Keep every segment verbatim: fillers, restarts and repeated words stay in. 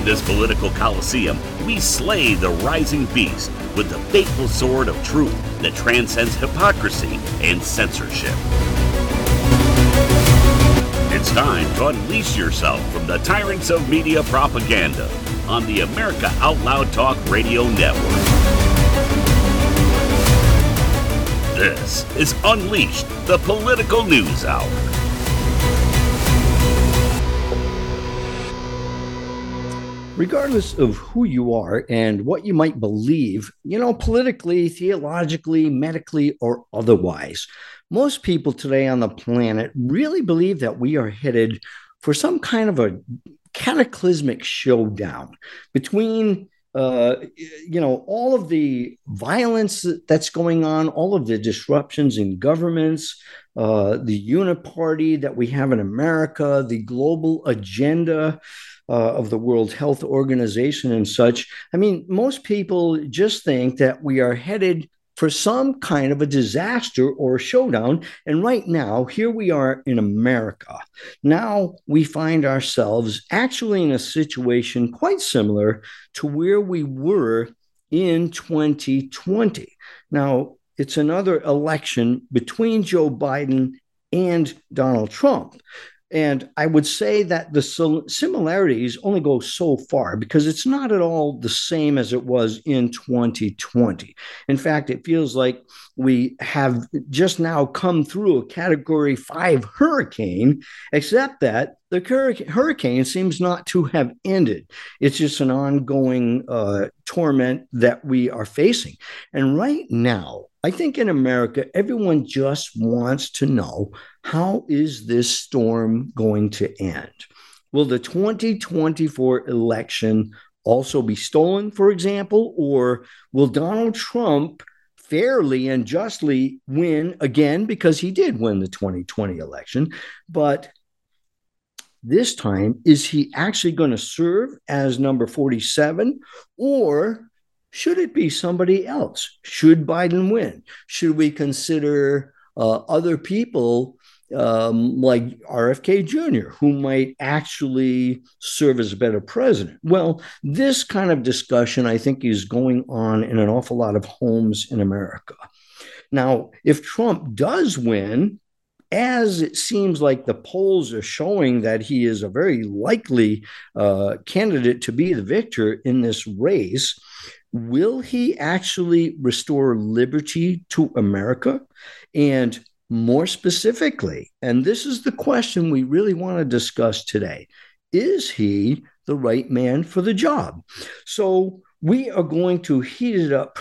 this political coliseum, we slay the rising beast with the fateful sword of truth that transcends hypocrisy and censorship. It's time to unleash yourself from the tyrants of media propaganda on the America Out Loud Talk Radio Network. This is Unleashed, the Political News Hour. Regardless of who you are and what you might believe, you know, politically, theologically, medically, or otherwise, most people today on the planet really believe that we are headed for some kind of a cataclysmic showdown between, uh, you know, all of the violence that's going on, all of the disruptions in governments, uh, the uniparty that we have in America, the global agenda Uh, of the World Health Organization and such. I mean, most people just think that we are headed for some kind of a disaster or a showdown. And right now, here we are in America. Now we find ourselves actually in a situation quite similar to where we were in twenty twenty. Now, it's another election between Joe Biden and Donald Trump. And I would say that the similarities only go so far because it's not at all the same as it was in twenty twenty. In fact, it feels like we have just now come through a category five hurricane, except that the hurricane seems not to have ended. It's just an ongoing uh, torment that we are facing. And right now, I think in America, everyone just wants to know, how is this storm going to end? Will the twenty twenty-four election also be stolen, for example, or will Donald Trump fairly and justly win again, because he did win the twenty twenty election? But this time, is he actually going to serve as number forty-seven, or should it be somebody else? Should Biden win? Should we consider uh, other people um, like R F K Junior, who might actually serve as a better president? Well, this kind of discussion, I think, is going on in an awful lot of homes in America. Now, if Trump does win, as it seems like the polls are showing that he is a very likely uh, candidate to be the victor in this race, will he actually restore liberty to America? And more specifically, and this is the question we really want to discuss today, is he the right man for the job? So we are going to heat it up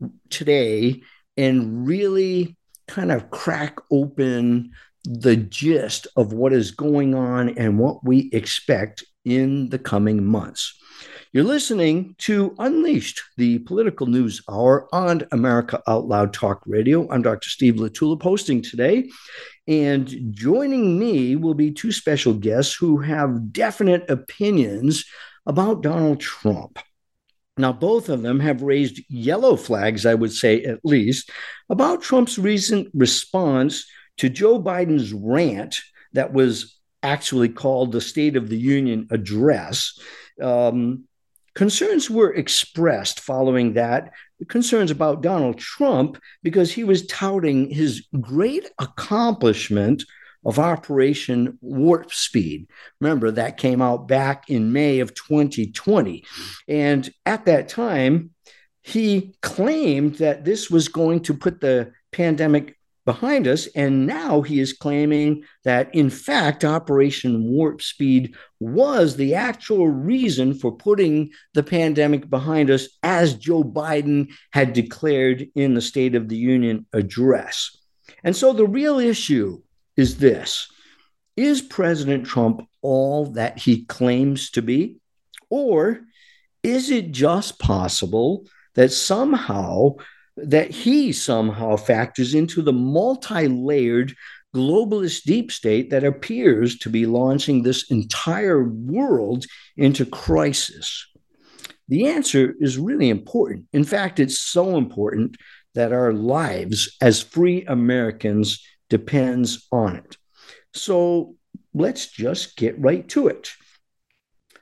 today and really kind of crack open the gist of what is going on and what we expect in the coming months. You're listening to Unleashed, the Political News Hour on America Out Loud Talk Radio. I'm Doctor Steve LaTulip hosting today, and joining me will be two special guests who have definite opinions about Donald Trump. Now, both of them have raised yellow flags, I would say at least, about Trump's recent response to Joe Biden's rant that was actually called the State of the Union Address. Um, concerns were expressed following that, concerns about Donald Trump, because he was touting his great accomplishment of Operation Warp Speed. Remember, that came out back in May of twenty twenty. And at that time, he claimed that this was going to put the pandemic behind us. And now he is claiming that, in fact, Operation Warp Speed was the actual reason for putting the pandemic behind us, as Joe Biden had declared in the State of the Union address. And so the real issue is this: is President Trump all that he claims to be? Or is it just possible that somehow that he somehow factors into the multi-layered globalist deep state that appears to be launching this entire world into crisis? The answer is really important. In fact, it's so important that our lives as free Americans depends on it. So let's just get right to it.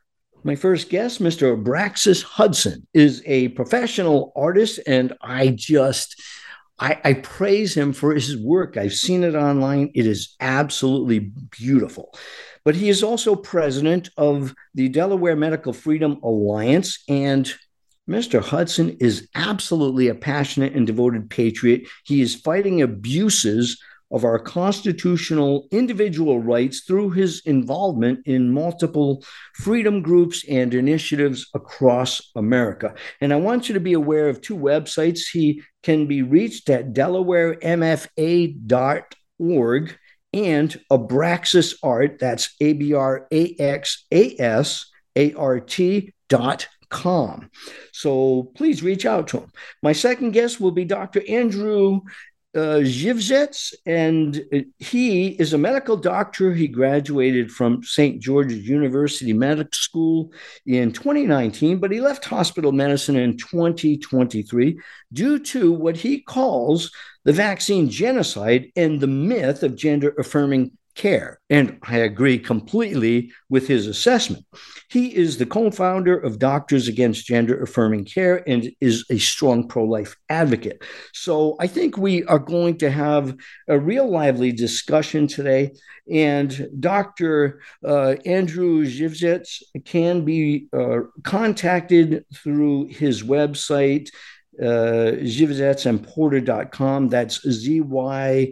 My first guest, Mister Abraxas Hudson, is a professional artist, and I just I, I praise him for his work. I've seen it online. It is absolutely beautiful. But he is also president of the Delaware Medical Freedom Alliance, and Mister Hudson is absolutely a passionate and devoted patriot. He is fighting abuses of our constitutional individual rights through his involvement in multiple freedom groups and initiatives across America. And I want you to be aware of two websites. He can be reached at delaware m f a dot org and Abraxas Art, that's A B R A X A S A R T dot com. So please reach out to him. My second guest will be Doctor Andrew Uh, Zhivzets, and he is a medical doctor. He graduated from Saint George's University Medical School in twenty nineteen, but he left hospital medicine in twenty twenty-three due to what he calls the vaccine genocide and the myth of gender-affirming care. And I agree completely with his assessment. He is the co-founder of Doctors Against Gender Affirming Care and is a strong pro-life advocate. So I think we are going to have a real lively discussion today. And Doctor Uh, Andrew Zhivzets can be uh, contacted through his website, uh, zhivzets and porter dot com. That's Z Y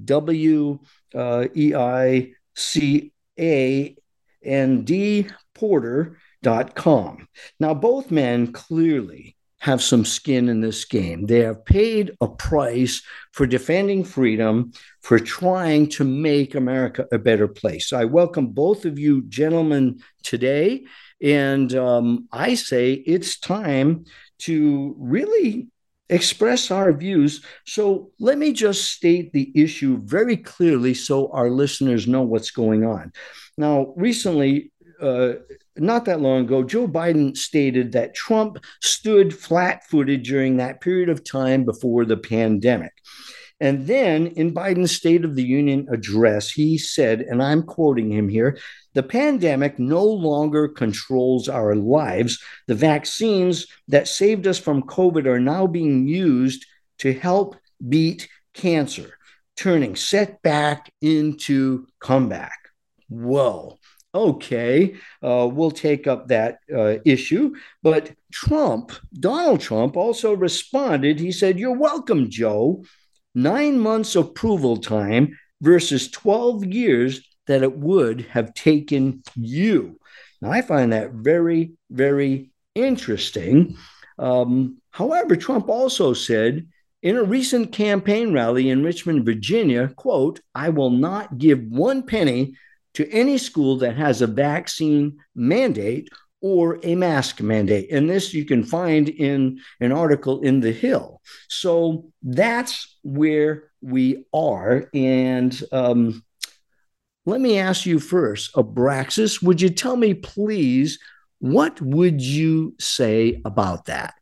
W Uh, E I C A N D porter dot com. Now, both men clearly have some skin in this game. They have paid a price for defending freedom, for trying to make America a better place. So I welcome both of you gentlemen today. And um, I say it's time to really express our views. So let me just state the issue very clearly so our listeners know what's going on. Now, recently, uh, not that long ago, Joe Biden stated that Trump stood flat-footed during that period of time before the pandemic. And then in Biden's State of the Union address, he said, and I'm quoting him here, "The pandemic no longer controls our lives. The vaccines that saved us from COVID are now being used to help beat cancer, turning setback into comeback." Whoa. Okay, uh, we'll take up that uh, issue. But Trump, Donald Trump, also responded. He said, "You're welcome, Joe. Nine months approval time versus twelve years that it would have taken you." Now, I find that very, very interesting. Um, however, Trump also said in a recent campaign rally in Richmond, Virginia, quote, "I will not give one penny to any school that has a vaccine mandate or a mask mandate." And this you can find in an article in The Hill. So that's where we are. And um, let me ask you first, Abraxas, would you tell me, please, what would you say about that?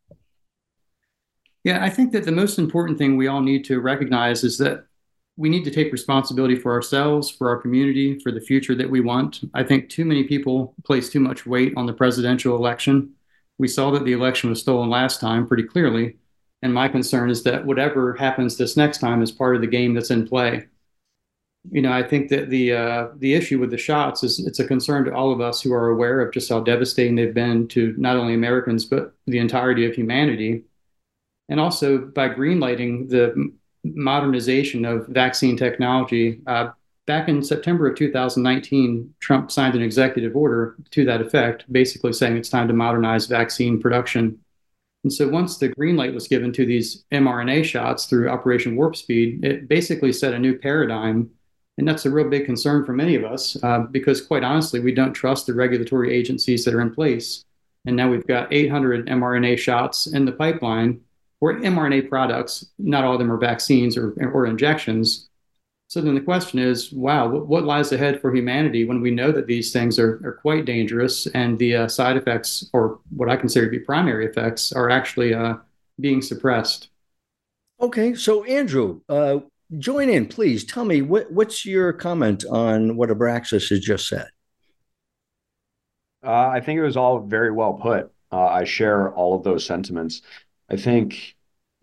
Yeah, I think that the most important thing we all need to recognize is that we need to take responsibility for ourselves, for our community, for the future that we want. I think too many people place too much weight on the presidential election. We saw that the election was stolen last time pretty clearly. And my concern is that whatever happens this next time is part of the game that's in play. You know, I think that the uh, the issue with the shots is it's a concern to all of us who are aware of just how devastating they've been to not only Americans, but the entirety of humanity. And also by greenlighting the modernization of vaccine technology. Uh, back in September of two thousand nineteen, Trump signed an executive order to that effect, basically saying it's time to modernize vaccine production. And so once the green light was given to these mRNA shots through Operation Warp Speed, it basically set a new paradigm. And that's a real big concern for many of us, uh, because quite honestly, we don't trust the regulatory agencies that are in place. And now we've got eight hundred mRNA shots in the pipeline, or mRNA products. Not all of them are vaccines or, or injections. So then the question is, wow, what, what lies ahead for humanity when we know that these things are, are quite dangerous and the uh, side effects, or what I consider to be primary effects, are actually uh, being suppressed? Okay, so Andrew, uh, join in, please. Tell me, what, what's your comment on what Abraxas has just said? Uh, I think it was all very well put. Uh, I share all of those sentiments. I think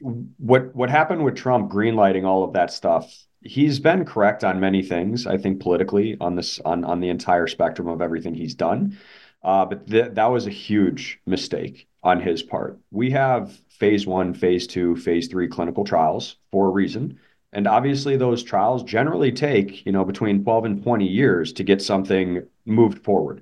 what what happened with Trump greenlighting all of that stuff, he's been correct on many things, I think politically on this on on the entire spectrum of everything he's done. Uh, but th that was a huge mistake on his part. We have phase one, phase two, phase three clinical trials for a reason. And obviously those trials generally take, you know, between twelve and twenty years to get something moved forward.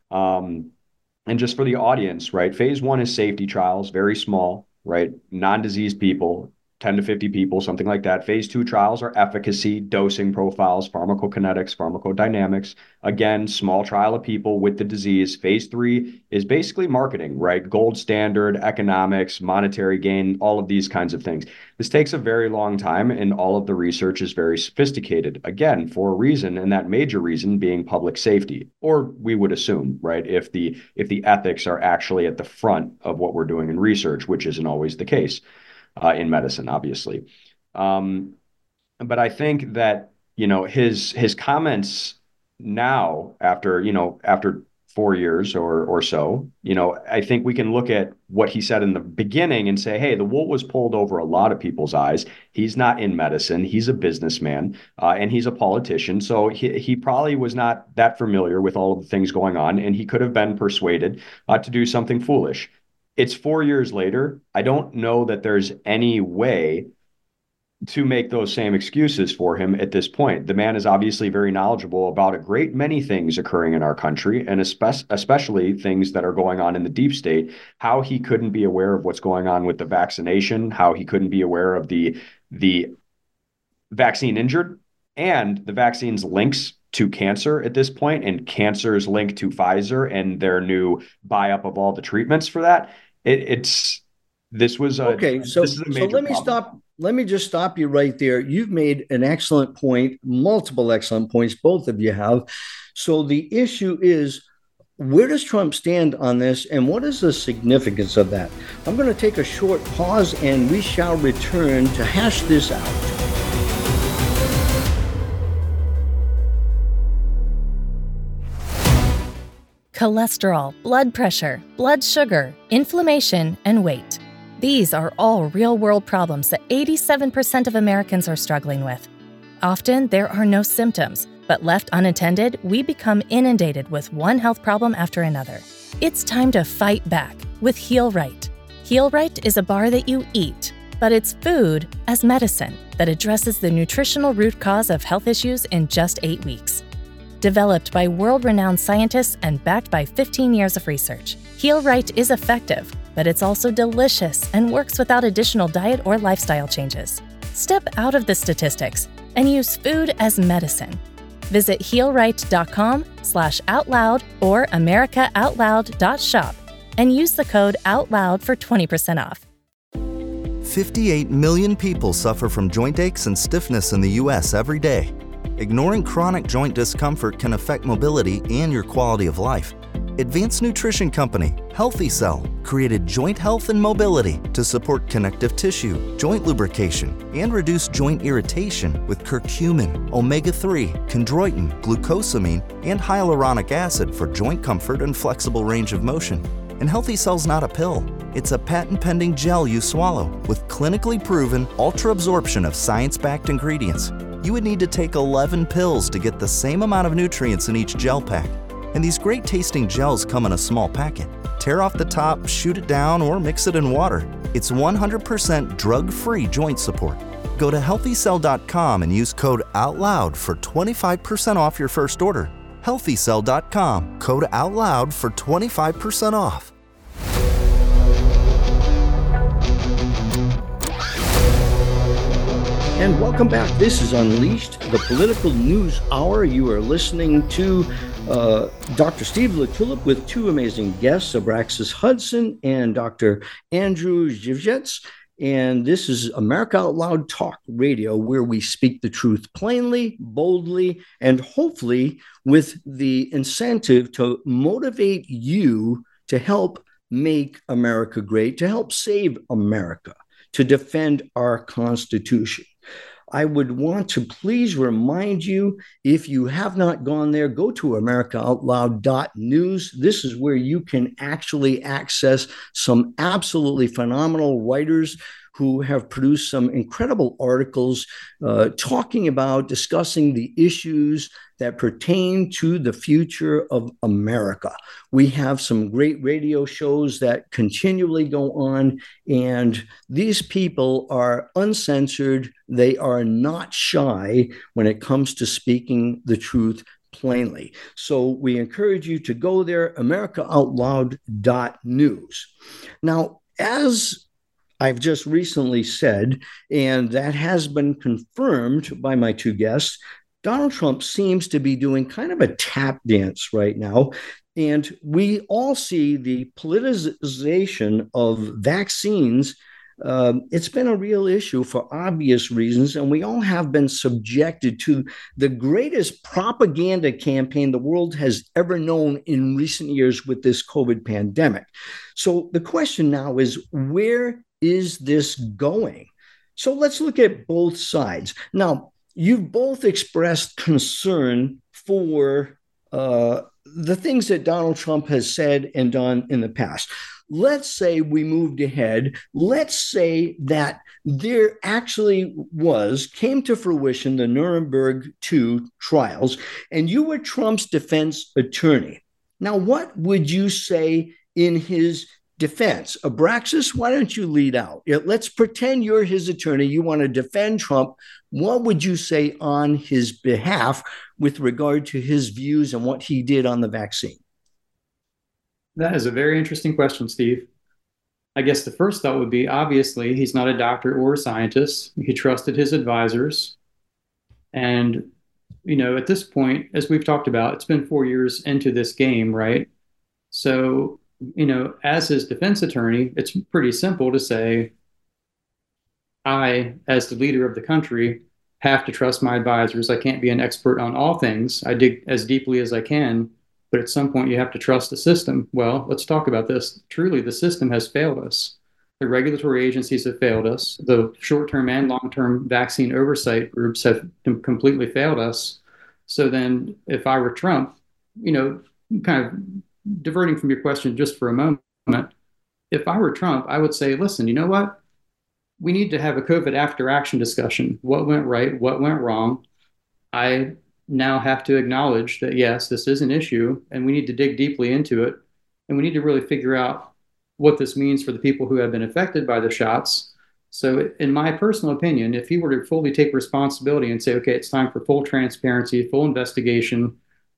Um, and just for the audience, right? Phase one is safety trials, very small, right? Non-diseased people, ten to fifty people, something like that. Phase two trials are efficacy, dosing profiles, pharmacokinetics, pharmacodynamics. Again, small trial of people with the disease. Phase three is basically marketing, right? Gold standard, economics, monetary gain, all of these kinds of things. This takes a very long time, and all of the research is very sophisticated, again, for a reason, and that major reason being public safety, or we would assume, right, if the if the ethics are actually at the front of what we're doing in research, which isn't always the case uh, in medicine, obviously. Um, but I think that, you know, his his comments now, after, you know, after four years or or so, you know, I think we can look at what he said in the beginning and say, hey, the wool was pulled over a lot of people's eyes. He's not in medicine. He's a businessman, uh, and he's a politician. So he, he probably was not that familiar with all of the things going on, and he could have been persuaded uh, to do something foolish. It's four years later. I don't know that there's any way to make those same excuses for him at this point. The man is obviously very knowledgeable about a great many things occurring in our country, and espe- especially things that are going on in the deep state. How he couldn't be aware of what's going on with the vaccination, how he couldn't be aware of the the vaccine injured and the vaccine's links to cancer at this point, and cancer's link to Pfizer and their new buy-up of all the treatments for that. It, it's this was a okay. So this is a major so let me problem. stop. Let me just stop you right there. You've made an excellent point, multiple excellent points, both of you have. So the issue is, where does Trump stand on this, and what is the significance of that? I'm going to take a short pause, and we shall return to hash this out. Cholesterol, blood pressure, blood sugar, inflammation, and weight. These are all real-world problems that eighty-seven percent of Americans are struggling with. Often, there are no symptoms, but left unattended, we become inundated with one health problem after another. It's time to fight back with Heal Right. Heal Right is a bar that you eat, but it's food as medicine that addresses the nutritional root cause of health issues in just eight weeks. Developed by world-renowned scientists and backed by fifteen years of research, Heal Right is effective, but it's also delicious and works without additional diet or lifestyle changes. Step out of the statistics and use food as medicine. Visit healright.com slash outloud or americaoutloud.shop and use the code OUTLOUD for twenty percent off. fifty-eight million people suffer from joint aches and stiffness in the U S every day. Ignoring chronic joint discomfort can affect mobility and your quality of life. Advanced nutrition company Healthy Cell created Joint Health and Mobility to support connective tissue, joint lubrication, and reduce joint irritation with curcumin, omega three, chondroitin, glucosamine, and hyaluronic acid for joint comfort and flexible range of motion. And Healthy Cell's not a pill. It's a patent-pending gel you swallow with clinically proven ultra-absorption of science-backed ingredients. You would need to take eleven pills to get the same amount of nutrients in each gel pack. And these great tasting gels come in a small packet. Tear off the top, shoot it down, or mix it in water. It's one hundred percent drug-free joint support. Go to healthy cell dot com and use code OUTLOUD for twenty-five percent off your first order. healthy cell dot com, code OUTLOUD for twenty-five percent off. And welcome back. This is Unleashed, the Political News Hour. You are listening to uh, Doctor Steve LaTulip with two amazing guests, Abraxas Hudson and Doctor Andrew Zhivjets. And this is America Out Loud Talk Radio, where we speak the truth plainly, boldly, and hopefully with the incentive to motivate you to help make America great, to help save America, to defend our Constitution. I would want to please remind you, if you have not gone there, go to america out loud dot news. This is where you can actually access some absolutely phenomenal writers who have produced some incredible articles uh, talking about, discussing the issues that pertain to the future of America. We have some great radio shows that continually go on, and these people are uncensored. They are not shy when it comes to speaking the truth plainly. So we encourage you to go there, america out loud dot news. Now, as I've just recently said, and that has been confirmed by my two guests, Donald Trump seems to be doing kind of a tap dance right now. And we all see the politicization of vaccines. Um, it's been a real issue for obvious reasons, and we all have been subjected to the greatest propaganda campaign the world has ever known in recent years with this COVID pandemic. So the question now is, where is this going? So let's look at both sides. Now, you've both expressed concern for uh, the things that Donald Trump has said and done in the past. Let's say we moved ahead. Let's say that there actually was, came to fruition, the Nuremberg two trials, and you were Trump's defense attorney. Now, what would you say in his defense? Abraxas, why don't you lead out? Let's pretend you're his attorney. You want to defend Trump. What would you say on his behalf with regard to his views and what he did on the vaccine? That is a very interesting question, Steve. I guess the first thought would be, obviously, he's not a doctor or a scientist. He trusted his advisors. And, you know, at this point, as we've talked about, it's been four years into this game, right? So, you know, as his defense attorney, it's pretty simple to say, I, as the leader of the country, have to trust my advisors. I can't be an expert on all things. I dig as deeply as I can, but at some point you have to trust the system. Well, let's talk about this. Truly, the system has failed us. The regulatory agencies have failed us. The short-term and long-term vaccine oversight groups have completely failed us. So then if I were Trump, you know, kind of diverting from your question just for a moment, if I were Trump, I would say, listen, you know what? We need to have a COVID after action discussion. What went right? What went wrong? I now have to acknowledge that, yes, this is an issue and we need to dig deeply into it. And we need to really figure out what this means for the people who have been affected by the shots. So in my personal opinion, if he were to fully take responsibility and say, okay, it's time for full transparency, full investigation,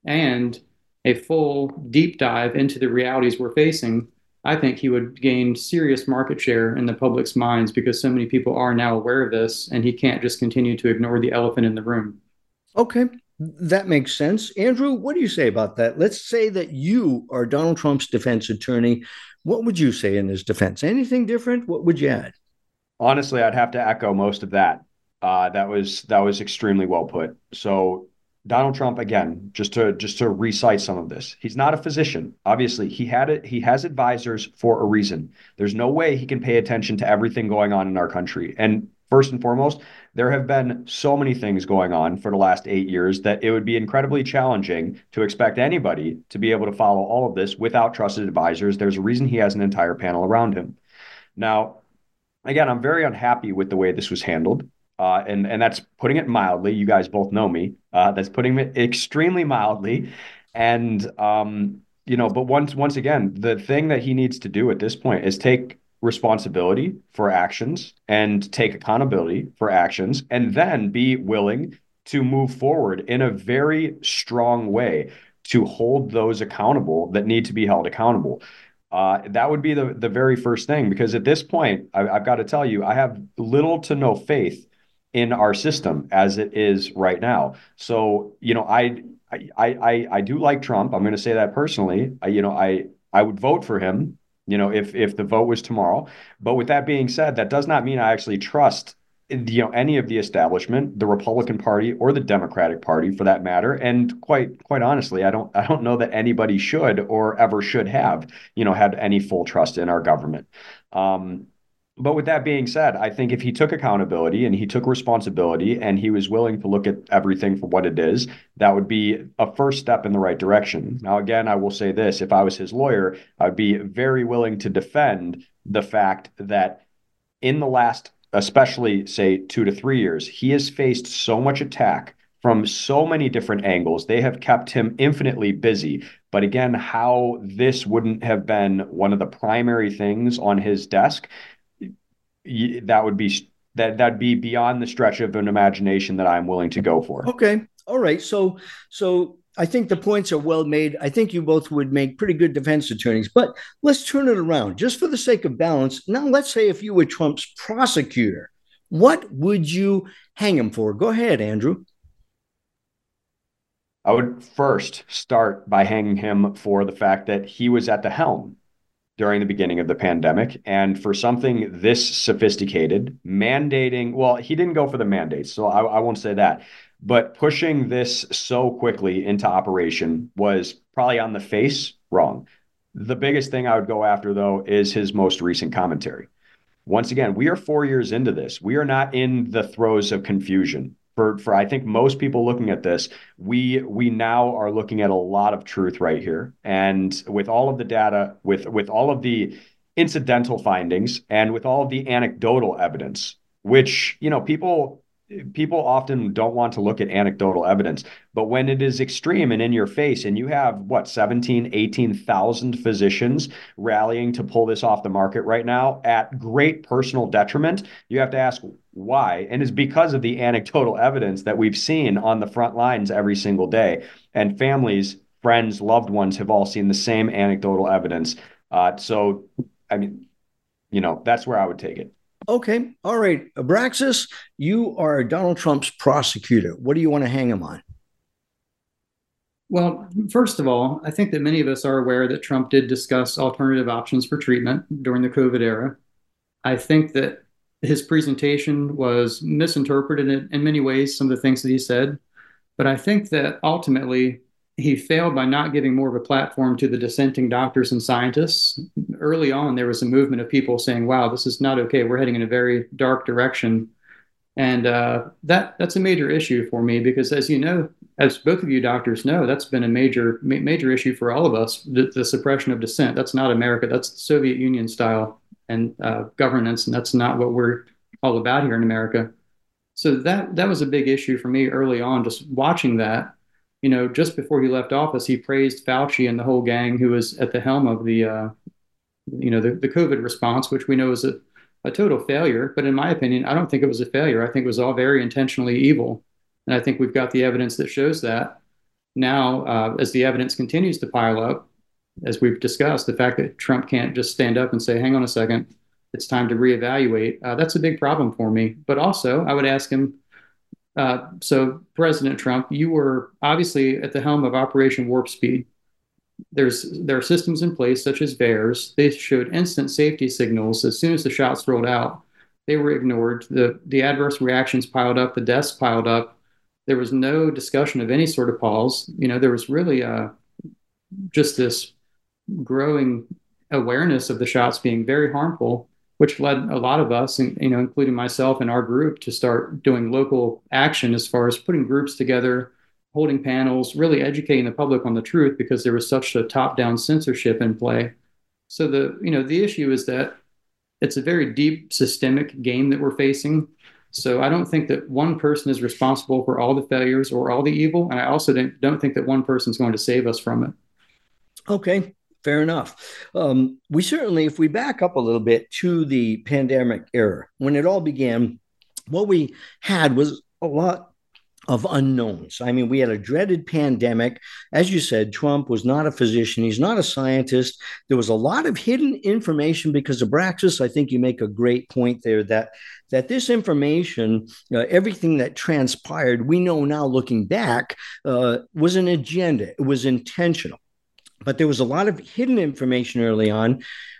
and a full deep dive into the realities we're facing, I think he would gain serious market share in the public's minds because so many people are now aware of this, and he can't just continue to ignore the elephant in the room. Okay, that makes sense. Andrew, what do you say about that? Let's say that you are Donald Trump's defense attorney. What would you say in his defense? Anything different? What would you add? Honestly, I'd have to echo most of that. Uh, that was that was extremely well put. So Donald Trump, again, just to just to recite some of this, he's not a physician. Obviously, he had it. He has advisors for a reason. There's no way he can pay attention to everything going on in our country. And first and foremost, there have been so many things going on for the last eight years that it would be incredibly challenging to expect anybody to be able to follow all of this without trusted advisors. There's a reason he has an entire panel around him. Now, again, I'm very unhappy with the way this was handled. Uh, and, and that's putting it mildly. You guys both know me. Uh, that's putting it extremely mildly. And, um, you know, but once, once again, the thing that he needs to do at this point is take responsibility for actions and take accountability for actions, and then be willing to move forward in a very strong way to hold those accountable that need to be held accountable. Uh, that would be the, the very first thing, because at this point, I, I've got to tell you, I have little to no faith in our system as it is right now. So, you know, I, I, I, I do like Trump. I'm going to say that personally. I, you know, I, I would vote for him, you know, if, if the vote was tomorrow. But with that being said, that does not mean I actually trust, you know, any of the establishment, the Republican Party or the Democratic Party for that matter. And quite, quite honestly, I don't, I don't know that anybody should or ever should have, you know, had any full trust in our government. Um, But with that being said, I think if he took accountability and he took responsibility and he was willing to look at everything for what it is, that would be a first step in the right direction. Now, again, I will say this, if I was his lawyer, I'd be very willing to defend the fact that in the last, especially say two to three years, he has faced so much attack from so many different angles. They have kept him infinitely busy. But again, how this wouldn't have been one of the primary things on his desk, that would be that that'd be beyond the stretch of an imagination that I'm willing to go for. Okay. All right. So so I think the points are well made. I think you both would make pretty good defense attorneys, but let's turn it around just for the sake of balance. Now, let's say if you were Trump's prosecutor, what would you hang him for? Go ahead, Andrew. I would first start by hanging him for the fact that he was at the helm during the beginning of the pandemic. And for something this sophisticated, mandating, well, he didn't go for the mandates, so I, I won't say that. But pushing this so quickly into operation was probably on the face wrong. The biggest thing I would go after, though, is his most recent commentary. Once again, we are four years into this. We are not in the throes of confusion. For, for I think most people looking at this, we we now are looking at a lot of truth right here. And with all of the data, with, with all of the incidental findings, and with all of the anecdotal evidence, which, you know, people people often don't want to look at anecdotal evidence, but when it is extreme and in your face, and you have what, seventeen, eighteen thousand physicians rallying to pull this off the market right now at great personal detriment, you have to ask why. And it's because of the anecdotal evidence that we've seen on the front lines every single day. And families, friends, loved ones have all seen the same anecdotal evidence. Uh, so, I mean, you know, that's where I would take it. Okay. All right. Abraxas, you are Donald Trump's prosecutor. What do you want to hang him on? Well, first of all, I think that many of us are aware that Trump did discuss alternative options for treatment during the COVID era. I think that his presentation was misinterpreted in, in many ways, some of the things that he said. But I think that ultimately he failed by not giving more of a platform to the dissenting doctors and scientists. Early on, there was a movement of people saying, wow, this is not okay. We're heading in a very dark direction. And uh, that that's a major issue for me because, as you know, as both of you doctors know, that's been a major, ma- major issue for all of us, the, the suppression of dissent. That's not America. That's Soviet Union style and uh, governance, and that's not what we're all about here in America. So that that was a big issue for me early on, just watching that. You know, just before he left office, he praised Fauci and the whole gang who was at the helm of the, uh, you know, the, the COVID response, which we know is a, a total failure. But in my opinion, I don't think it was a failure. I think it was all very intentionally evil. And I think we've got the evidence that shows that. Now, uh, as the evidence continues to pile up, as we've discussed, the fact that Trump can't just stand up and say, hang on a second, it's time to reevaluate, uh, that's a big problem for me. But also, I would ask him, Uh, so, President Trump, you were obviously at the helm of Operation Warp Speed. There's there are systems in place such as VAERS. They showed instant safety signals as soon as the shots rolled out. They were ignored. The the adverse reactions piled up. The deaths piled up. There was no discussion of any sort of pause. You know, there was really uh, just this growing awareness of the shots being very harmful, which led a lot of us, you know, including myself and our group, to start doing local action as far as putting groups together, holding panels, really educating the public on the truth because there was such a top-down censorship in play. So the, you know, the issue is that it's a very deep systemic game that we're facing. So I don't think that one person is responsible for all the failures or all the evil. And I also don't, don't think that one person is going to save us from it. Okay. Fair enough. Um, we certainly, if we back up a little bit to the pandemic era, when it all began, what we had was a lot of unknowns. I mean, we had a dreaded pandemic. As you said, Trump was not a physician. He's not a scientist. There was a lot of hidden information because of Abraxas. I think you make a great point there that, that this information, uh, everything that transpired, we know now looking back, uh, was an agenda. It was intentional. But there was a lot of hidden information early on.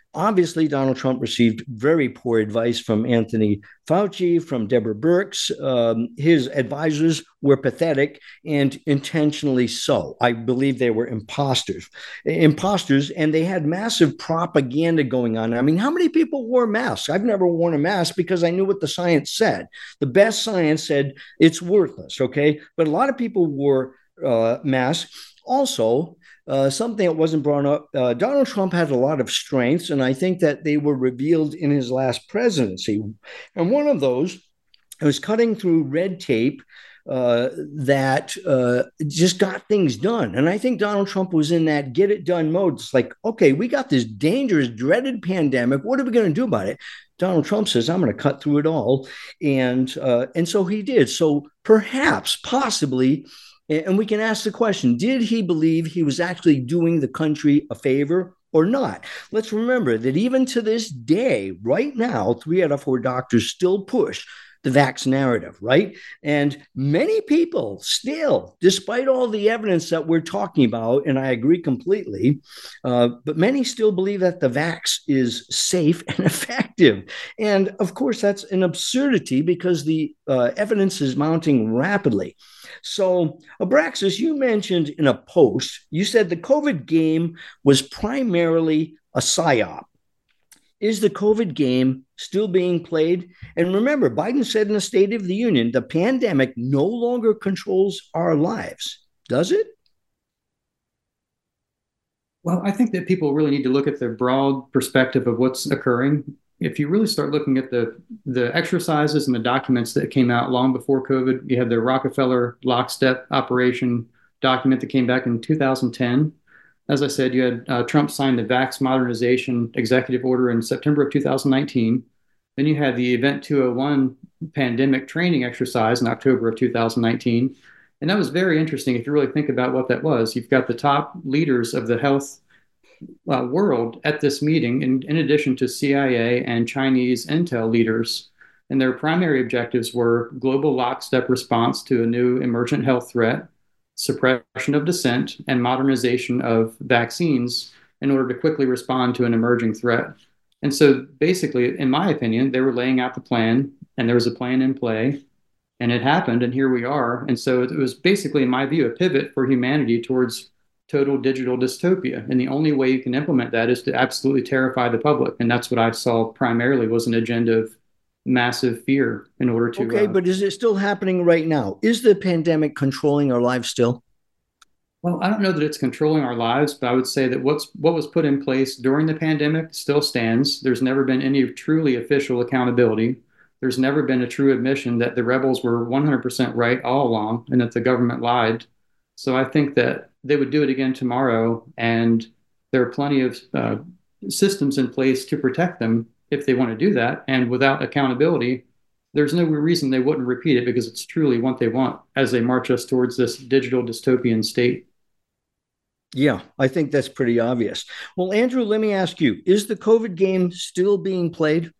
Obviously, Donald Trump received very poor advice from Anthony Fauci, from Deborah Birx. Um, his advisors were pathetic and intentionally so. I believe they were imposters, imposters, and they had massive propaganda going on. I mean, how many people wore masks? I've never worn a mask because I knew what the science said. The best science said it's worthless, okay? But a lot of people wore uh, masks. Also, uh, something that wasn't brought up, uh, Donald Trump had a lot of strengths, and I think that they were revealed in his last presidency. And one of those was cutting through red tape uh, that uh, just got things done. And I think Donald Trump was in that get it done mode. It's like, okay, we got this dangerous, dreaded pandemic. What are we going to do about it? Donald Trump says, I'm going to cut through it all. And, uh, and so he did. So perhaps, possibly, and we can ask the question, did he believe he was actually doing the country a favor or not? Let's remember that even to this day, right now, three out of four doctors still push the vax narrative, right? And many people still, despite all the evidence that we're talking about, and I agree completely, uh, but many still believe that the vax is safe and effective. And of course, that's an absurdity because the uh, evidence is mounting rapidly. So, Abraxas, you mentioned in a post, you said the COVID game was primarily a psyop. Is the COVID game still being played? And remember, Biden said in the State of the Union, the pandemic no longer controls our lives. Does it? Well, I think that people really need to look at the broad perspective of what's occurring. If you really start looking at the the exercises and the documents that came out long before COVID, you had the Rockefeller lockstep operation document that came back in two thousand ten. As I said, you had uh, Trump sign the Vax Modernization Executive Order in September of two thousand nineteen. Then you had the Event two oh one pandemic training exercise in October of two thousand nineteen. And that was very interesting if you really think about what that was. You've got the top leaders of the health Uh, world at this meeting, in, in addition to C I A and Chinese intel leaders. And their primary objectives were global lockstep response to a new emergent health threat, suppression of dissent, and modernization of vaccines in order to quickly respond to an emerging threat. And so basically, in my opinion, they were laying out the plan, and there was a plan in play, and it happened, and here we are. And so it was basically, in my view, a pivot for humanity towards total digital dystopia. And the only way you can implement that is to absolutely terrify the public. And that's what I saw primarily was an agenda of massive fear in order to... Okay, uh, but is it still happening right now? Is the pandemic controlling our lives still? Well, I don't know that it's controlling our lives, but I would say that what's what was put in place during the pandemic still stands. There's never been any truly official accountability. There's never been a true admission that the rebels were one hundred percent right all along and that the government lied. So I think that they would do it again tomorrow, and there are plenty of uh, systems in place to protect them if they want to do that. And without accountability, there's no reason they wouldn't repeat it because it's truly what they want as they march us towards this digital dystopian state. Yeah, I think that's pretty obvious. Well, Andrew, let me ask you, is the COVID game still being played?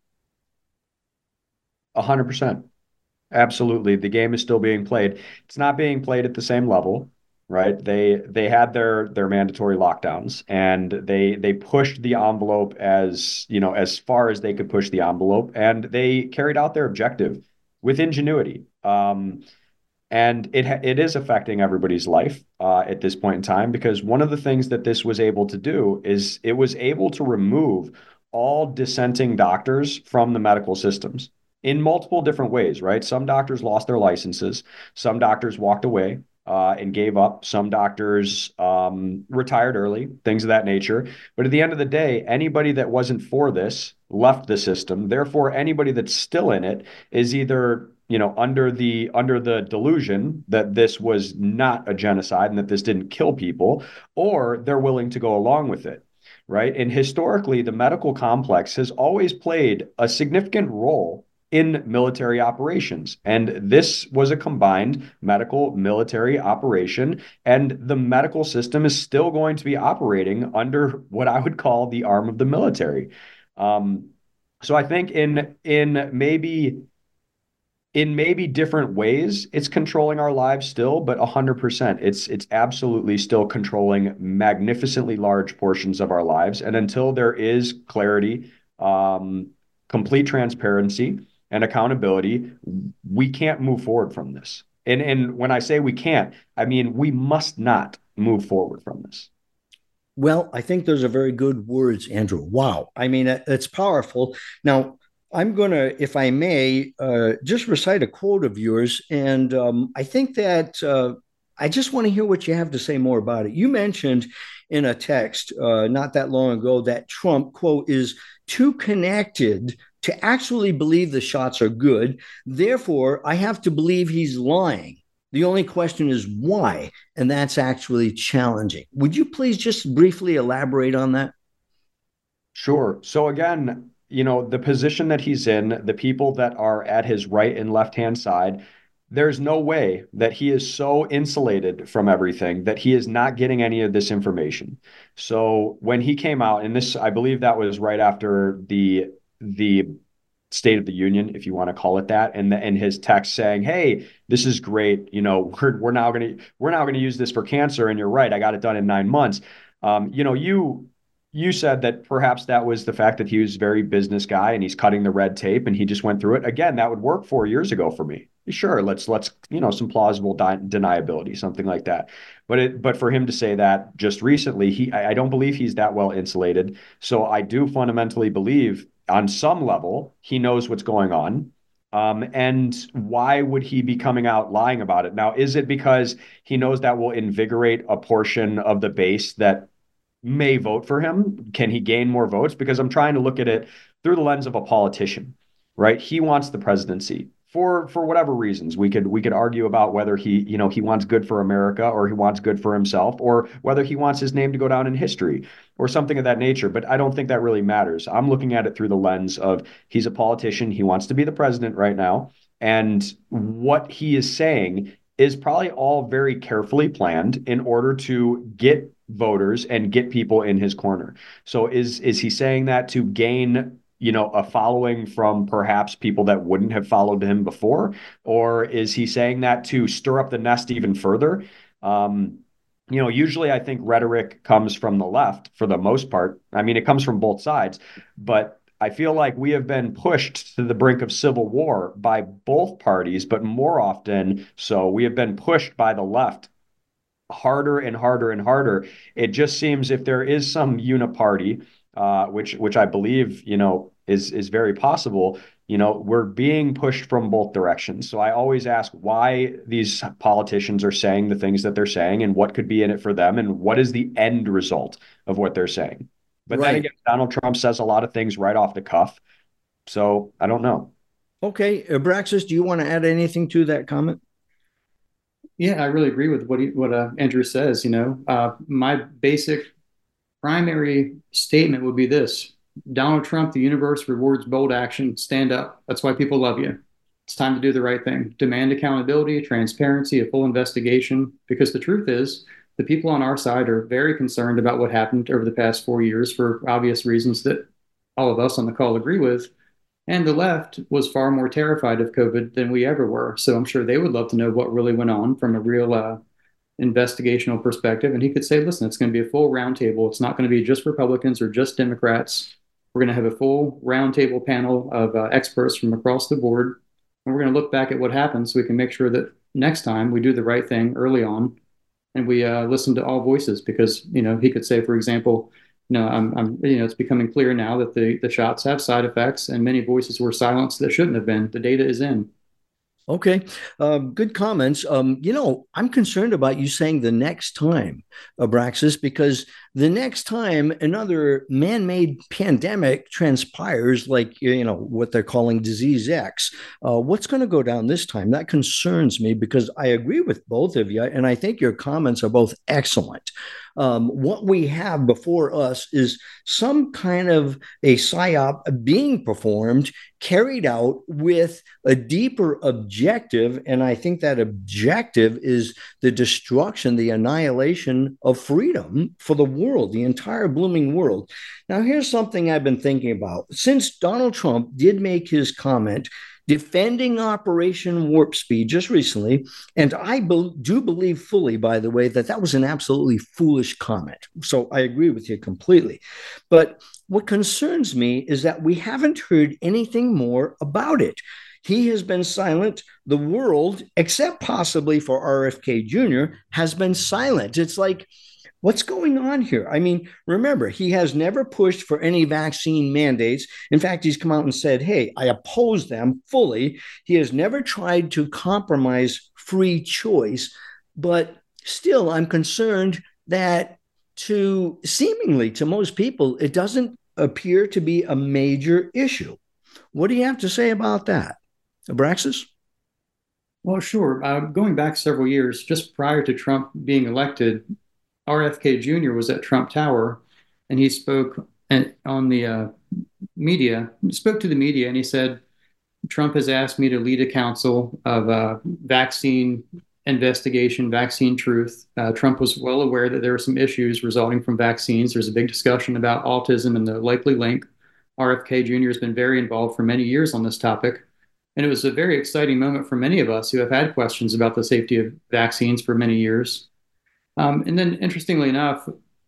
A hundred percent. Absolutely. The game is still being played. It's not being played at the same level. Right. They they had their their mandatory lockdowns, and they they pushed the envelope as, you know, as far as they could push the envelope, and they carried out their objective with ingenuity. Um, and it it is affecting everybody's life uh, at this point in time, because one of the things that this was able to do is it was able to remove all dissenting doctors from the medical systems in multiple different ways. Right. Some doctors lost their licenses. Some doctors walked away. Uh, and gave up. Some doctors um, retired early, things of that nature. But at the end of the day, anybody that wasn't for this left the system. Therefore, anybody that's still in it is either, you know, under the under the delusion that this was not a genocide and that this didn't kill people, or they're willing to go along with it. Right. And historically, the medical complex has always played a significant role in military operations. And this was a combined medical military operation. And the medical system is still going to be operating under what I would call the arm of the military. Um, so I think in in maybe in maybe different ways, it's controlling our lives still, but one hundred percent it's it's absolutely still controlling magnificently large portions of our lives. And until there is clarity, um, complete transparency, and accountability, we can't move forward from this. And and when I say we can't, I mean we must not move forward from this. Well, I think those are very good words, Andrew. Wow. I mean, it's powerful. Now, I'm going to, if I may, uh, just recite a quote of yours. And um, I think that uh, I just want to hear what you have to say more about it. You mentioned in a text uh, not that long ago that Trump, quote, is too connected to actually believe the shots are good. Therefore, I have to believe he's lying. The only question is why, and that's actually challenging. Would you please just briefly elaborate on that? Sure. So again, you know, the position that he's in, the people that are at his right and left-hand side, there's no way that he is so insulated from everything that he is not getting any of this information. So when he came out, and this, I believe that was right after the the State of the Union, if you want to call it that, and the, and his text saying, "Hey, this is great. You know, we're we're now going to we're now going to use this for cancer, and you're right, I got it done in nine months." Um, you know, you you said that perhaps that was the fact that he was a very business guy and he's cutting the red tape and he just went through it. Again, that would work four years ago for me. Sure, let's let's you know some plausible de- deniability, something like that. But it but for him to say that just recently, he I, I don't believe he's that well insulated. So I do fundamentally believe, on some level, he knows what's going on. Um, and why would he be coming out lying about it? Now, is it because he knows that will invigorate a portion of the base that may vote for him? Can he gain more votes? Because I'm trying to look at it through the lens of a politician, right? He wants the presidency for for whatever reasons. We could we could argue about whether he, you know, he wants good for America or he wants good for himself, or whether he wants his name to go down in history or something of that nature. But I don't think that really matters. I'm looking at it through the lens of he's a politician. He wants to be the president right now. And what he is saying is probably all very carefully planned in order to get voters and get people in his corner. So is is he saying that to gain, you know, a following from perhaps people that wouldn't have followed him before? Or is he saying that to stir up the nest even further? Um, you know, usually I think rhetoric comes from the left for the most part. I mean, it comes from both sides, but I feel like we have been pushed to the brink of civil war by both parties, but more often so we have been pushed by the left harder and harder and harder. It just seems if there is some uniparty, uh, which which I believe, you know, is is very possible, you know, we're being pushed from both directions. So I always ask why these politicians are saying the things that they're saying and what could be in it for them and what is the end result of what they're saying. But right. Then again, Donald Trump says a lot of things right off the cuff. So I don't know. Okay. Abraxas, do you want to add anything to that comment? Yeah, I really agree with what he, what uh, Andrew says. You know, uh, my basic primary statement would be this: Donald Trump, the universe rewards bold action. Stand up. That's why people love you. It's time to do the right thing. Demand accountability, transparency, a full investigation. Because the truth is, the people on our side are very concerned about what happened over the past four years for obvious reasons that all of us on the call agree with. And the left was far more terrified of COVID than we ever were. So I'm sure they would love to know what really went on from a real uh, investigational perspective. And he could say, listen, it's going to be a full roundtable. It's not going to be just Republicans or just Democrats. We're going to have a full roundtable panel of uh, experts from across the board. And we're going to look back at what happened so we can make sure that next time we do the right thing early on and we uh, listen to all voices. Because, you know, he could say, for example, No, I'm, I'm, you know, it's becoming clear now that the, the shots have side effects and many voices were silenced that shouldn't have been. The data is in. Okay. Uh, good comments. Um, you know, I'm concerned about you saying the next time, Abraxas, because the next time another man-made pandemic transpires, like, you know, what they're calling disease X, uh, what's going to go down this time? That concerns me because I agree with both of you. And I think your comments are both excellent. Um, what we have before us is some kind of a psyop being performed, carried out with a deeper objective. And I think that objective is the destruction, the annihilation of freedom for the world, the entire blooming world. Now, here's something I've been thinking about. Since Donald Trump did make his comment defending Operation Warp Speed just recently. And I be- do believe fully, by the way, that that was an absolutely foolish comment. So I agree with you completely. But what concerns me is that we haven't heard anything more about it. He has been silent. The world, except possibly for R F K Junior, has been silent. It's like, what's going on here? I mean, remember, he has never pushed for any vaccine mandates. In fact, he's come out and said, hey, I oppose them fully. He has never tried to compromise free choice. But still, I'm concerned that to seemingly to most people, it doesn't appear to be a major issue. What do you have to say about that? Abraxas? Well, sure. Uh, going back several years, just prior to Trump being elected, R F K Junior was at Trump Tower, and he spoke on the uh, media, spoke to the media, and he said, Trump has asked me to lead a council of uh, vaccine investigation, vaccine truth. Uh, Trump was well aware that there were some issues resulting from vaccines. There's a big discussion about autism and the likely link. R F K Junior has been very involved for many years on this topic. And it was a very exciting moment for many of us who have had questions about the safety of vaccines for many years. Um, and then, interestingly enough,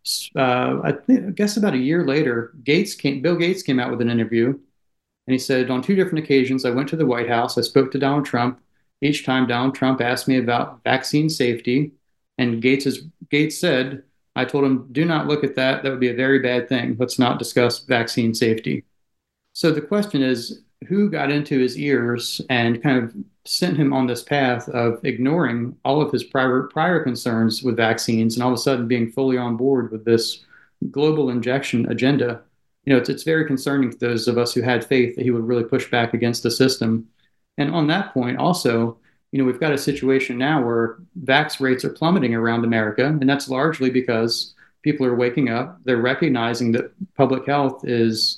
uh, I, think, I guess about a year later, Gates came, Bill Gates came out with an interview, and he said, on two different occasions, I went to the White House. I spoke to Donald Trump. Each time, Donald Trump asked me about vaccine safety, and Gates, is, Gates said, I told him, do not look at that. That would be a very bad thing. Let's not discuss vaccine safety. So the question is, who got into his ears and kind of sent him on this path of ignoring all of his prior prior concerns with vaccines and all of a sudden being fully on board with this global injection agenda? You know, it's it's very concerning to those of us who had faith that he would really push back against the system. And on that point, also, you know, we've got a situation now where vax rates are plummeting around America, and that's largely because people are waking up. They're recognizing that public health is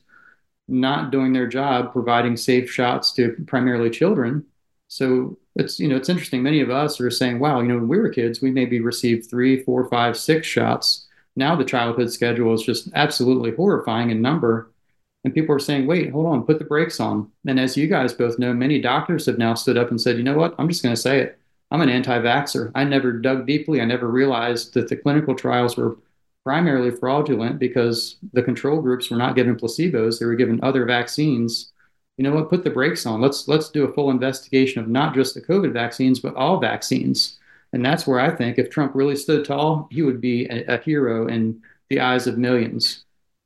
not doing their job providing safe shots to primarily children. So it's, you know, it's interesting. Many of us are saying, wow, you know, when we were kids, we maybe received three, four, five, six shots. Now the childhood schedule is just absolutely horrifying in number. And people are saying, wait, hold on, put the brakes on. And as you guys both know, many doctors have now stood up and said, you know what, I'm just going to say it. I'm an anti-vaxxer. I never dug deeply. I never realized that the clinical trials were primarily fraudulent because the control groups were not given placebos. They were given other vaccines. You know what? Put the brakes on. Let's let's do a full investigation of not just the COVID vaccines, but all vaccines. And that's where I think if Trump really stood tall, he would be a, a hero in the eyes of millions.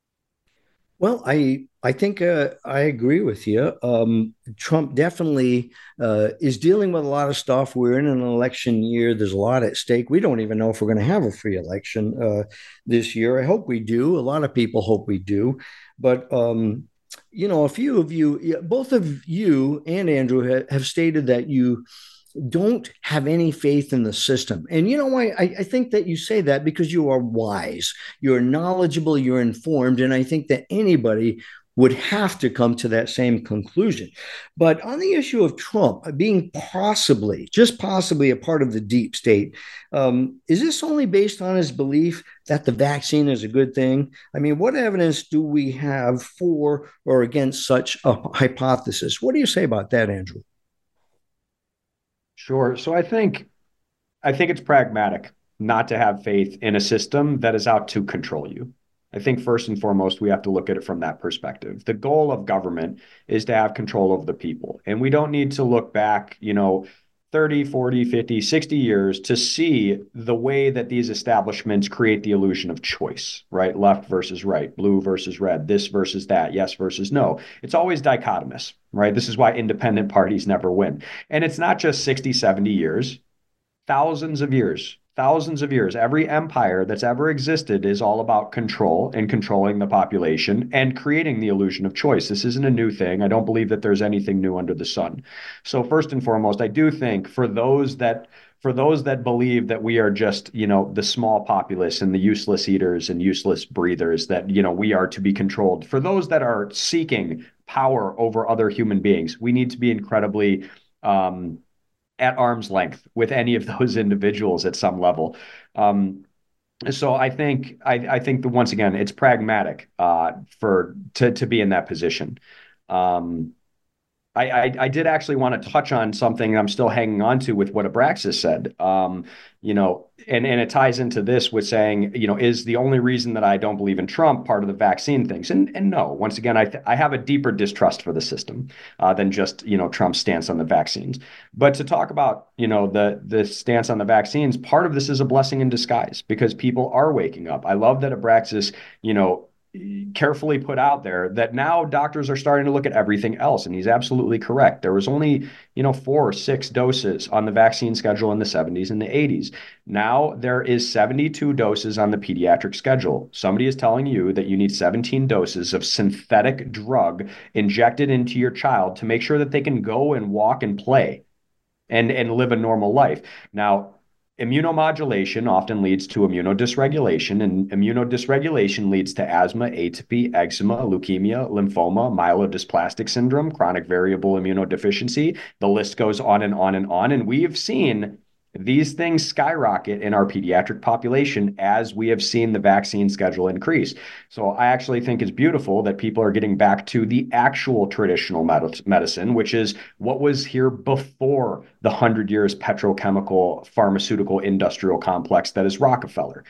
Well, I I think uh, I agree with you. Um, Trump definitely uh, is dealing with a lot of stuff. We're in an election year. There's a lot at stake. We don't even know if we're going to have a free election uh, this year. I hope we do. A lot of people hope we do. But, um, you know, a few of you, both of you and Andrew ha- have stated that you don't have any faith in the system. And you know why? I, I think that you say that because you are wise, you're knowledgeable, you're informed. And I think that anybody would have to come to that same conclusion. But on the issue of Trump being possibly, just possibly a part of the deep state, um, is this only based on his belief that the vaccine is a good thing? I mean, what evidence do we have for or against such a hypothesis? What do you say about that, Andrew? Sure. So I think I think it's pragmatic not to have faith in a system that is out to control you. I think first and foremost, we have to look at it from that perspective. The goal of government is to have control of the people. And we don't need to look back, you know, thirty, forty, fifty, sixty years to see the way that these establishments create the illusion of choice, right? Left versus right, blue versus red, this versus that, yes versus no. It's always dichotomous, right? This is why independent parties never win. And it's not just sixty, seventy years, thousands of years. Thousands of years, every empire that's ever existed is all about control and controlling the population and creating the illusion of choice. This isn't a new thing. I don't believe that there's anything new under the sun. So first and foremost, I do think for those that for those that believe that we are just, you know, the small populace and the useless eaters and useless breathers, that, you know, we are to be controlled. For those that are seeking power over other human beings, we need to be incredibly um, at arm's length with any of those individuals at some level. Um, so I think I, I think that once again, it's pragmatic uh, for to to be in that position. Um, I, I, I did actually want to touch on something I'm still hanging on to with what Abraxas said. Um, you know, and, and it ties into this with saying, you know, is the only reason that I don't believe in Trump part of the vaccine things? And and no, once again, I th- I have a deeper distrust for the system uh, than just, you know, Trump's stance on the vaccines. But to talk about, you know, the the stance on the vaccines, part of this is a blessing in disguise because people are waking up. I love that Abraxas, you know, carefully put out there that now doctors are starting to look at everything else. And he's absolutely correct. There was only, you know, four or six doses on the vaccine schedule in the seventies and the eighties. Now there is seventy-two doses on the pediatric schedule. Somebody is telling you that you need seventeen doses of synthetic drug injected into your child to make sure that they can go and walk and play and, and live a normal life. Now, immunomodulation often leads to immunodysregulation, and immunodysregulation leads to asthma, atopy, eczema, leukemia, lymphoma, myelodysplastic syndrome, chronic variable immunodeficiency. The list goes on and on and on. And we have seen these things skyrocket in our pediatric population as we have seen the vaccine schedule increase. So I actually think it's beautiful that people are getting back to the actual traditional med- medicine, which is what was here before the hundred years petrochemical, pharmaceutical, industrial complex that is Rockefeller.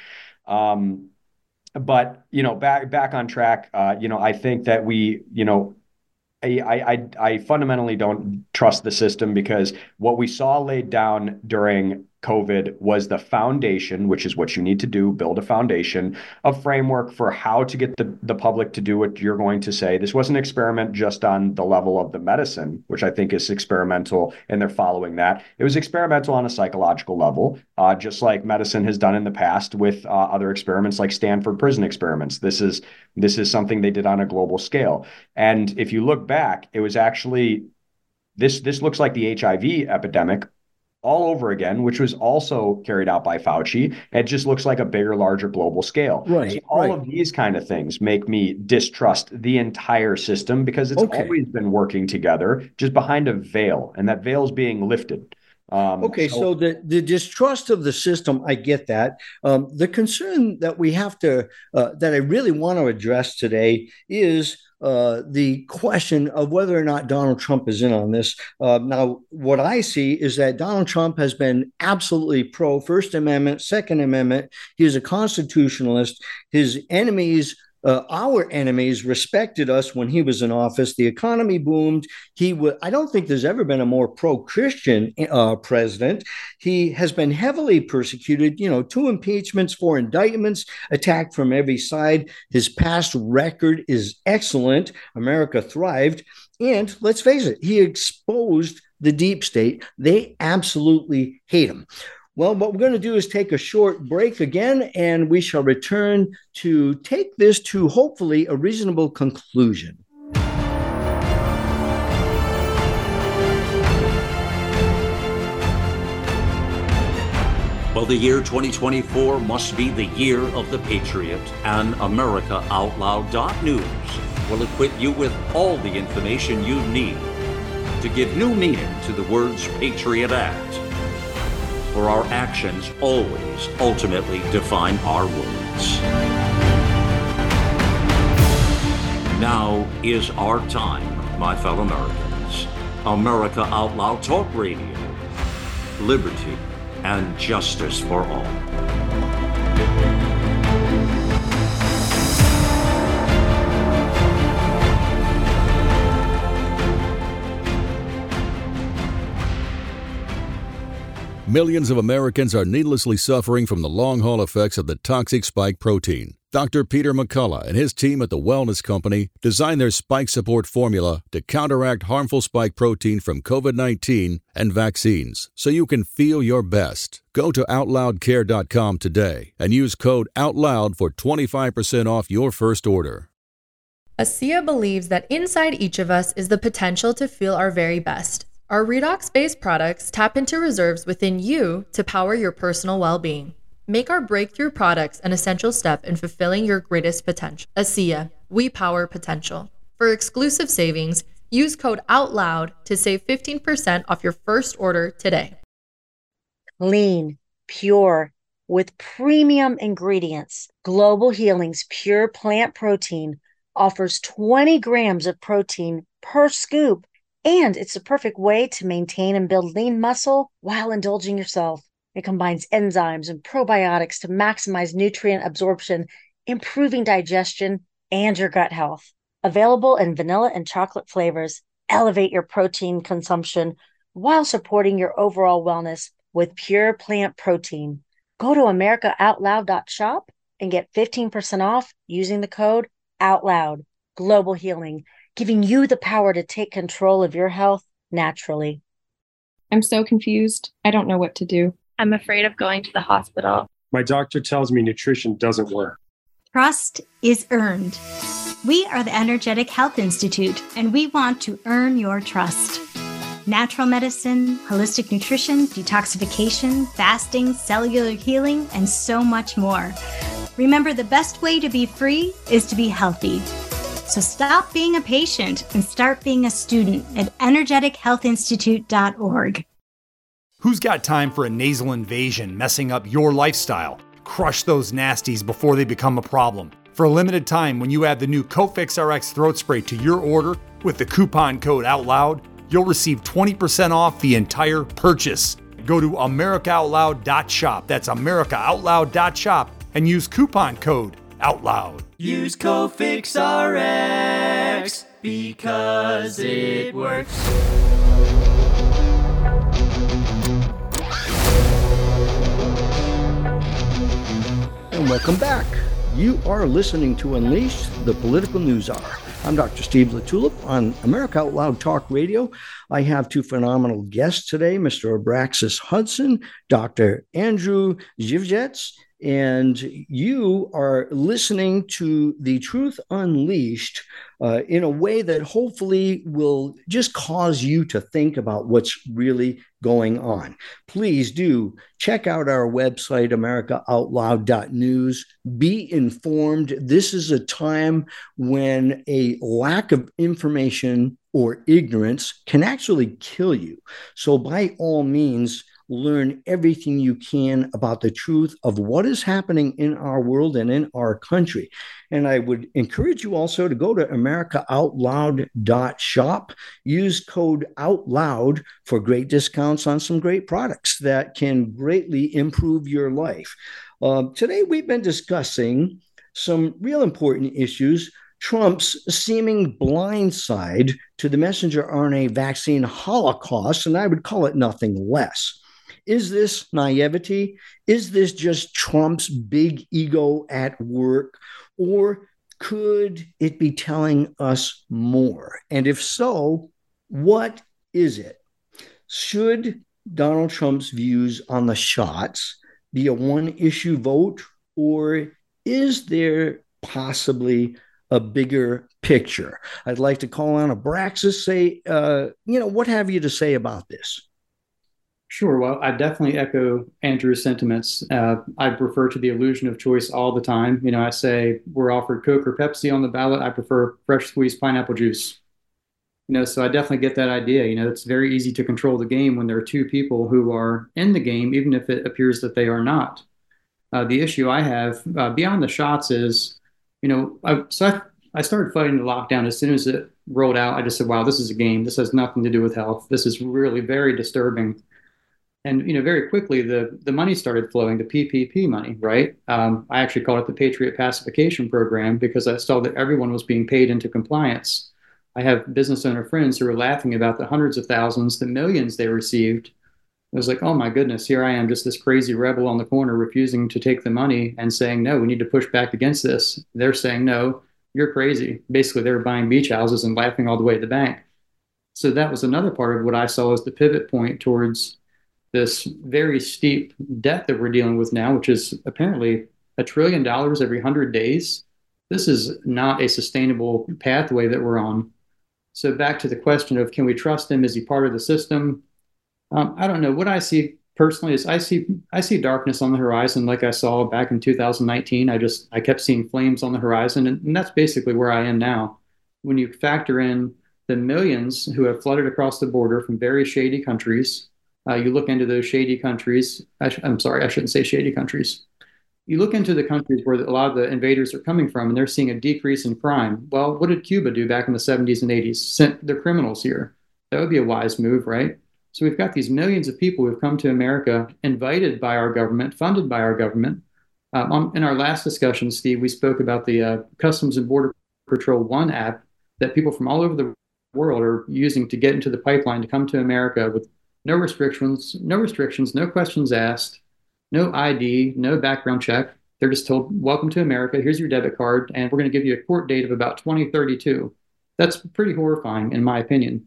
Um, but, you know, back, back on track, uh, you know, I think that we, you know, I, I, I fundamentally don't trust the system because what we saw laid down during COVID was the foundation, which is what you need to do, build a foundation, a framework for how to get the, the public to do what you're going to say. This was an experiment just on the level of the medicine, which I think is experimental, and they're following that. It was experimental on a psychological level, uh, just like medicine has done in the past with uh, other experiments like Stanford prison experiments. This is this is something they did on a global scale. And if you look back, it was actually, this this looks like the H I V epidemic all over again, which was also carried out by Fauci. It just looks like a bigger, larger global scale. Right. So all right. of these kind of things make me distrust the entire system because it's Okay. always been working together, just behind a veil, and that veil is being lifted. Um, Okay, so, so the, the distrust of the system, I get that. Um, the concern that we have to, uh, that I really want to address today is uh, the question of whether or not Donald Trump is in on this. Uh, now, what I see is that Donald Trump has been absolutely pro First Amendment, Second Amendment. He is a constitutionalist. His enemies Uh, our enemies respected us when he was in office. The economy boomed. He would. I don't think there's ever been a more pro-Christian uh, president. He has been heavily persecuted. You know, two impeachments, four indictments, attacked from every side. His past record is excellent. America thrived. And let's face it, he exposed the deep state. They absolutely hate him. Well, what we're going to do is take a short break again, and we shall return to take this to hopefully a reasonable conclusion. Well, the year twenty twenty-four must be the year of the Patriot, and America Out Loud dot news will equip you with all the information you need to give new meaning to the words Patriot Act. For our actions always ultimately define our words. Now is our time, my fellow Americans. America Out Loud Talk Radio. Liberty and justice for all. Millions of Americans are needlessly suffering from the long-haul effects of the toxic spike protein. Doctor Peter McCullough and his team at the Wellness Company designed their spike support formula to counteract harmful spike protein from COVID nineteen and vaccines so you can feel your best. Go to out loud care dot com today and use code OUTLOUD for twenty-five percent off your first order. ASEA believes that inside each of us is the potential to feel our very best. Our redox-based products tap into reserves within you to power your personal well-being. Make our breakthrough products an essential step in fulfilling your greatest potential. ASEA, we power potential. For exclusive savings, use code OUTLOUD to save fifteen percent off your first order today. Clean, pure, with premium ingredients, Global Healing's pure plant protein offers twenty grams of protein per scoop And it's the perfect way to maintain and build lean muscle while indulging yourself. It combines enzymes and probiotics to maximize nutrient absorption, improving digestion and your gut health. Available in vanilla and chocolate flavors, elevate your protein consumption while supporting your overall wellness with pure plant protein. Go to america out loud dot shop and get fifteen percent off using the code OUTLOUD. Global healing, giving you the power to take control of your health naturally. I'm so confused. I don't know what to do. I'm afraid of going to the hospital. My doctor tells me nutrition doesn't work. Trust is earned. We are the Energetic Health Institute, and we want to earn your trust. Natural medicine, holistic nutrition, detoxification, fasting, cellular healing, and so much more. Remember, the best way to be free is to be healthy. So stop being a patient and start being a student at energetic health institute dot org. Who's got time for a nasal invasion messing up your lifestyle? Crush those nasties before they become a problem. For a limited time, when you add the new Cofix R X throat spray to your order with the coupon code OUTLOUD, you'll receive twenty percent off the entire purchase. Go to america out loud dot shop. That's america out loud dot shop and use coupon code OUTLOUD. Use Cofix R X because it works. And welcome back. You are listening to Unleash, the Political News Hour. I'm Doctor Steve LaTulip on America Out Loud Talk Radio. I have two phenomenal guests today, Mister Abraxas Hudson, Doctor Andrew Zhivjets, and you are listening to The Truth Unleashed uh, in a way that hopefully will just cause you to think about what's really going on. Please do check out our website, america out loud dot news. Be informed. This is a time when a lack of information or ignorance can actually kill you. So by all means, learn everything you can about the truth of what is happening in our world and in our country. And I would encourage you also to go to america out loud dot shop. Use code OUTLOUD for great discounts on some great products that can greatly improve your life. Uh, today, we've been discussing some real important issues. Trump's seeming blindside to the messenger R N A vaccine holocaust, and I would call it nothing less. Is this naivety? Is this just Trump's big ego at work? Or could it be telling us more? And if so, what is it? Should Donald Trump's views on the shots be a one-issue vote, or is there possibly a bigger picture? I'd like to call on Abraxas, say, uh, you know, what have you to say about this? Sure. Well, I definitely echo Andrew's sentiments. Uh, I refer to the illusion of choice all the time. You know, I say we're offered Coke or Pepsi on the ballot. I prefer fresh squeezed pineapple juice. You know, so I definitely get that idea. You know, it's very easy to control the game when there are two people who are in the game, even if it appears that they are not. Uh, the issue I have uh, beyond the shots is, you know, I, so I, I started fighting the lockdown as soon as it rolled out. I just said, wow, this is a game. This has nothing to do with health. This is really very disturbing. And, you know, very quickly, the, the money started flowing, the P P P money, right? Um, I actually called it the Patriot Pacification Program because I saw that everyone was being paid into compliance. I have business owner friends who are laughing about the hundreds of thousands, the millions they received. It was like, oh, my goodness, here I am, just this crazy rebel on the corner refusing to take the money and saying, no, we need to push back against this. They're saying, no, you're crazy. Basically, they were buying beach houses and laughing all the way to the bank. So that was another part of what I saw as the pivot point towards this very steep debt that we're dealing with now, which is apparently a trillion dollars every hundred days. This is not a sustainable pathway that we're on. So back to the question of, can we trust him? Is he part of the system? Um, I don't know. What I see personally is I see I see darkness on the horizon, like I saw back in two thousand nineteen. I just I kept seeing flames on the horizon, and, and that's basically where I am now. When you factor in the millions who have flooded across the border from very shady countries. Uh, you look into those shady countries. I sh- I'm sorry, I shouldn't say shady countries. You look into the countries where a lot of the invaders are coming from, and they're seeing a decrease in crime. Well, what did Cuba do back in the seventies and eighties? Sent their criminals here. That would be a wise move, right? So we've got these millions of people who've come to America, invited by our government, funded by our government. Um, on, in our last discussion, Steve, we spoke about the uh, Customs and Border Patrol One app that people from all over the world are using to get into the pipeline to come to America with no restrictions, no restrictions, no questions asked, no I D, no background check. They're just told, welcome to America. Here's your debit card, and we're going to give you a court date of about twenty thirty-two. That's pretty horrifying, in my opinion.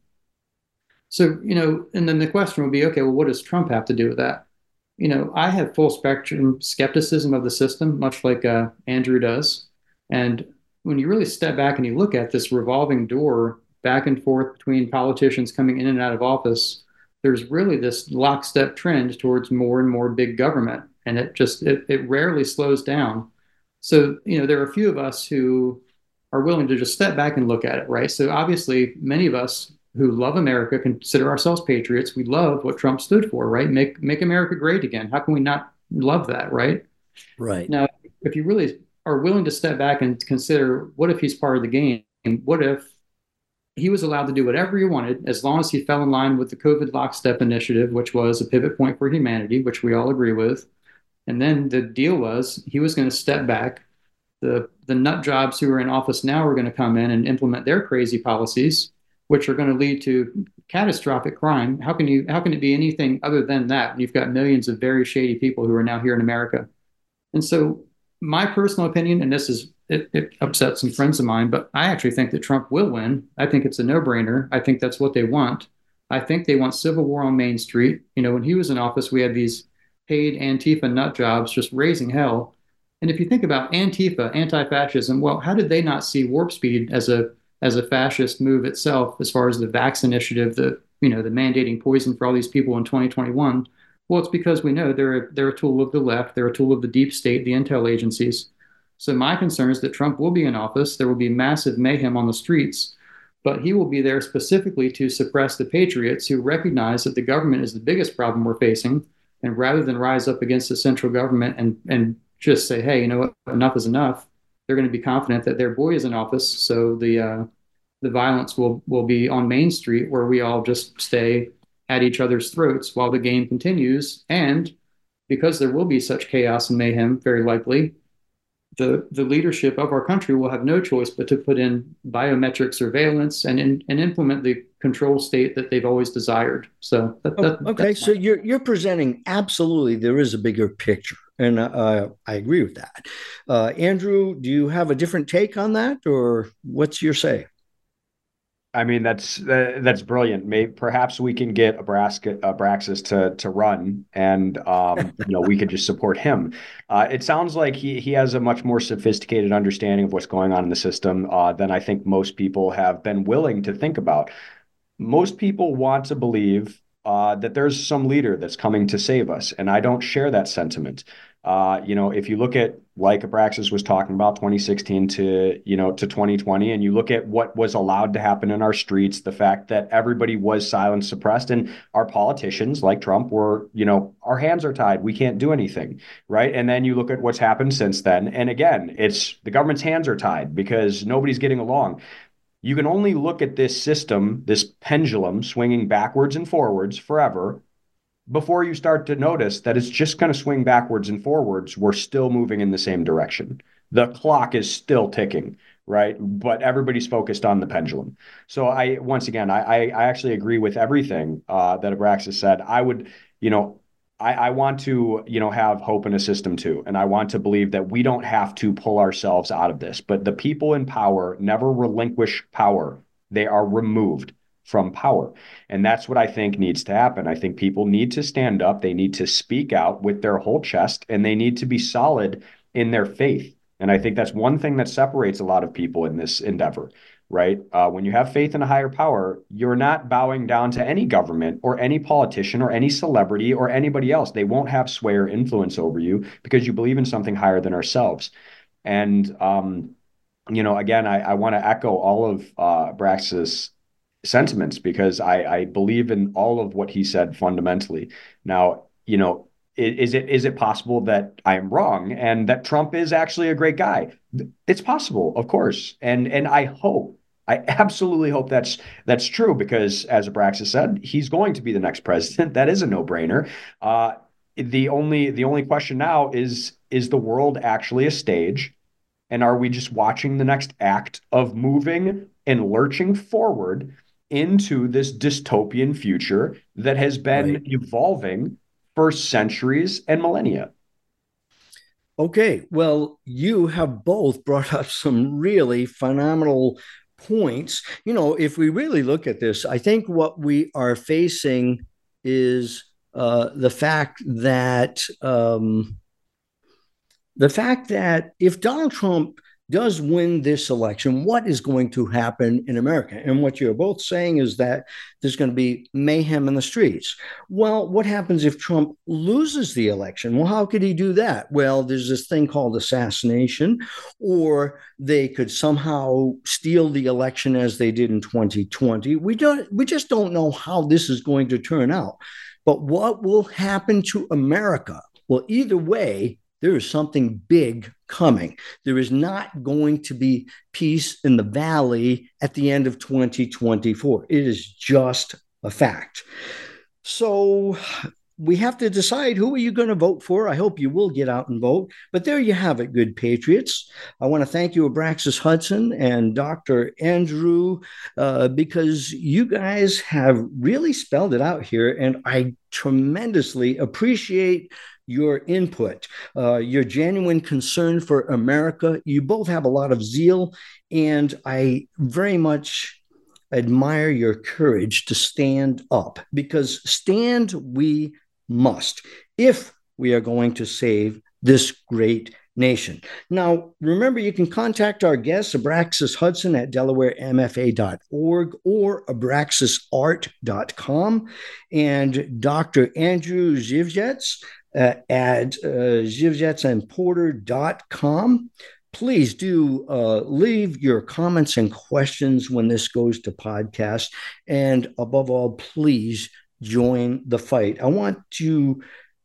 So, you know, and then the question would be, okay, well, what does Trump have to do with that? You know, I have full spectrum skepticism of the system, much like uh, Andrew does. And when you really step back and you look at this revolving door back and forth between politicians coming in and out of office, there's really this lockstep trend towards more and more big government. And it just, it, it rarely slows down. So, you know, there are a few of us who are willing to just step back and look at it, right? So obviously, many of us who love America consider ourselves patriots. We love what Trump stood for, right? Make make America great again. How can we not love that, right? Right. Now, if you really are willing to step back and consider, what if he's part of the game? What if he was allowed to do whatever he wanted as long as he fell in line with the COVID lockstep initiative, which was a pivot point for humanity, which we all agree with. And then the deal was he was going to step back. The, the nut jobs who are in office now are going to come in and implement their crazy policies, which are going to lead to catastrophic crime. How can you, how can it be anything other than that? You've got millions of very shady people who are now here in America. And so my personal opinion, and this is, it, it upsets some friends of mine, but I actually think that Trump will win. I think it's a no-brainer. I think that's what they want. I think they want civil war on Main Street. You know, when he was in office, we had these paid Antifa nut jobs just raising hell. And if you think about Antifa, anti-fascism, well, how did they not see Warp Speed as a as a fascist move itself, as far as the Vax initiative, the, you know, the mandating poison for all these people in twenty twenty-one? Well, it's because we know they're a, they're a tool of the left, they're a tool of the deep state, the intel agencies. So my concern is that Trump will be in office, there will be massive mayhem on the streets, but he will be there specifically to suppress the patriots who recognize that the government is the biggest problem we're facing. And rather than rise up against the central government and, and just say, hey, you know what, enough is enough, they're going to be confident that their boy is in office. So the uh, the violence will, will be on Main Street, where we all just stay at each other's throats while the game continues. And because there will be such chaos and mayhem, very likely, the, the leadership of our country will have no choice but to put in biometric surveillance and, and, and implement the control state that they've always desired. So that, that, oh, okay, so you're you're presenting absolutely there is a bigger picture, and uh, I agree with that. Uh, Andrew, do you have a different take on that, or what's your say? I mean, that's uh, that's brilliant. Maybe perhaps we can get Abraxas, Abraxas to to run, and um, you know, we could just support him. Uh, it sounds like he he has a much more sophisticated understanding of what's going on in the system uh, than I think most people have been willing to think about. Most people want to believe uh, that there's some leader that's coming to save us, and I don't share that sentiment. Uh, you know, if you look at, like Abraxas was talking about, twenty sixteen to, you know, to twenty twenty, and you look at what was allowed to happen in our streets, the fact that everybody was silent, suppressed, and our politicians like Trump were, you know, our hands are tied. We can't do anything, right? And then you look at what's happened since then. And again, it's the government's hands are tied because nobody's getting along. You can only look at this system, this pendulum swinging backwards and forwards forever, before you start to notice that it's just going to swing backwards and forwards. We're still moving in the same direction. The clock is still ticking, right? But everybody's focused on the pendulum. So I, once again, I, I actually agree with everything uh, that Abraxas said. I would, you know, I, I want to, you know, have hope in a system too. And I want to believe that we don't have to pull ourselves out of this, but the people in power never relinquish power. They are removed from power. And that's what I think needs to happen. I think people need to stand up. They need to speak out with their whole chest, and they need to be solid in their faith. And I think that's one thing that separates a lot of people in this endeavor, right? Uh, when you have faith in a higher power, you're not bowing down to any government or any politician or any celebrity or anybody else. They won't have sway or influence over you because you believe in something higher than ourselves. And, um, you know, again, I, I want to echo all of uh, Abraxas' sentiments because I, I believe in all of what he said fundamentally. Now, you know, is it is it possible that I'm wrong and that Trump is actually a great guy? It's possible, of course. And and I hope I absolutely hope that's that's true because, as Abraxas said, he's going to be the next president. That is a no-brainer. Uh, the only the only question now is, is the world actually a stage? And are we just watching the next act of moving and lurching forward into this dystopian future that has been right. evolving for centuries and millennia? Okay, well, you have both brought up some really phenomenal points. You know, if we really look at this, I think what we are facing is uh, the fact that um, the fact that if Donald Trump does win this election, what is going to happen in America? And what you're both saying is that there's going to be mayhem in the streets. Well, what happens if Trump loses the election? Well, how could he do that? Well, there's this thing called assassination, or they could somehow steal the election as they did in twenty twenty. We don't, we just don't know how this is going to turn out. But what will happen to America? Well, either way, there is something big coming. There is not going to be peace in the valley at the end of twenty twenty-four. It is just a fact. So we have to decide, who are you going to vote for? I hope you will get out and vote. But there you have it, good patriots. I want to thank you, Abraxas Hudson and Doctor Andrew, uh, because you guys have really spelled it out here, and I tremendously appreciate your input, uh, your genuine concern for America. You both have a lot of zeal, and I very much admire your courage to stand up, because stand we must if we are going to save this great nation. Now, remember, you can contact our guests, Abraxas Hudson at delaware m f a dot org or abraxas art dot com, and Doctor Andrew Zhivjets Uh, at uh, zhivjets and porter dot com. Please do uh, leave your comments and questions when this goes to podcast. And above all, please join the fight. I want to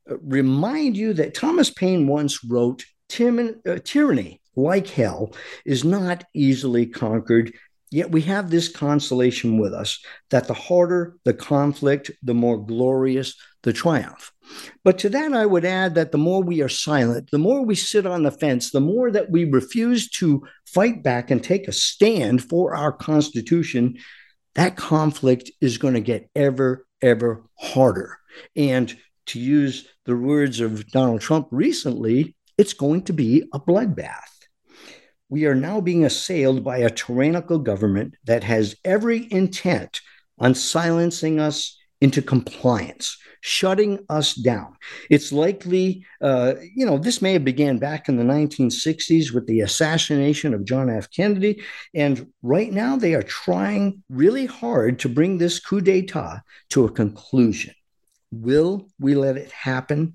remind you that Thomas Paine once wrote, Tim- uh, tyranny, like hell, is not easily conquered. Yet we have this consolation with us, that the harder the conflict, the more glorious the triumph. But to that, I would add that the more we are silent, the more we sit on the fence, the more that we refuse to fight back and take a stand for our Constitution, that conflict is going to get ever, ever harder. And to use the words of Donald Trump recently, it's going to be a bloodbath. We are now being assailed by a tyrannical government that has every intent on silencing us into compliance, shutting us down. It's likely, uh, you know, this may have began back in the nineteen sixties with the assassination of John F. Kennedy. And right now they are trying really hard to bring this coup d'etat to a conclusion. Will we let it happen?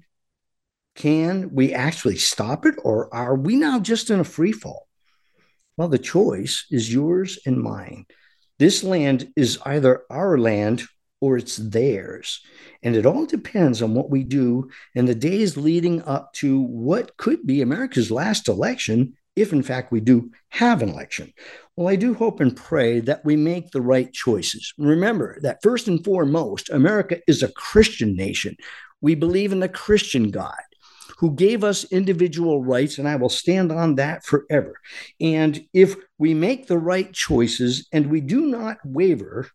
Can we actually stop it? Or are we now just in a free fall? Well, the choice is yours and mine. This land is either our land or it's theirs. And it all depends on what we do in the days leading up to what could be America's last election, if in fact we do have an election. Well, I do hope and pray that we make the right choices. Remember that first and foremost, America is a Christian nation. We believe in the Christian God, who gave us individual rights, and I will stand on that forever. And if we make the right choices and we do not waver,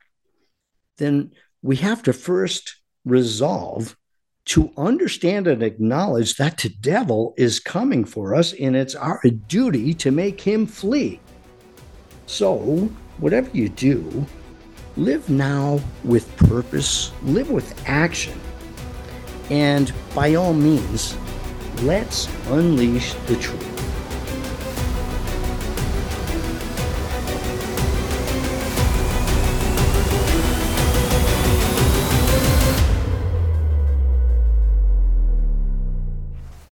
then we have to first resolve to understand and acknowledge that the devil is coming for us, and it's our duty to make him flee. So, whatever you do, live now with purpose, live with action. And by all means, let's unleash the truth.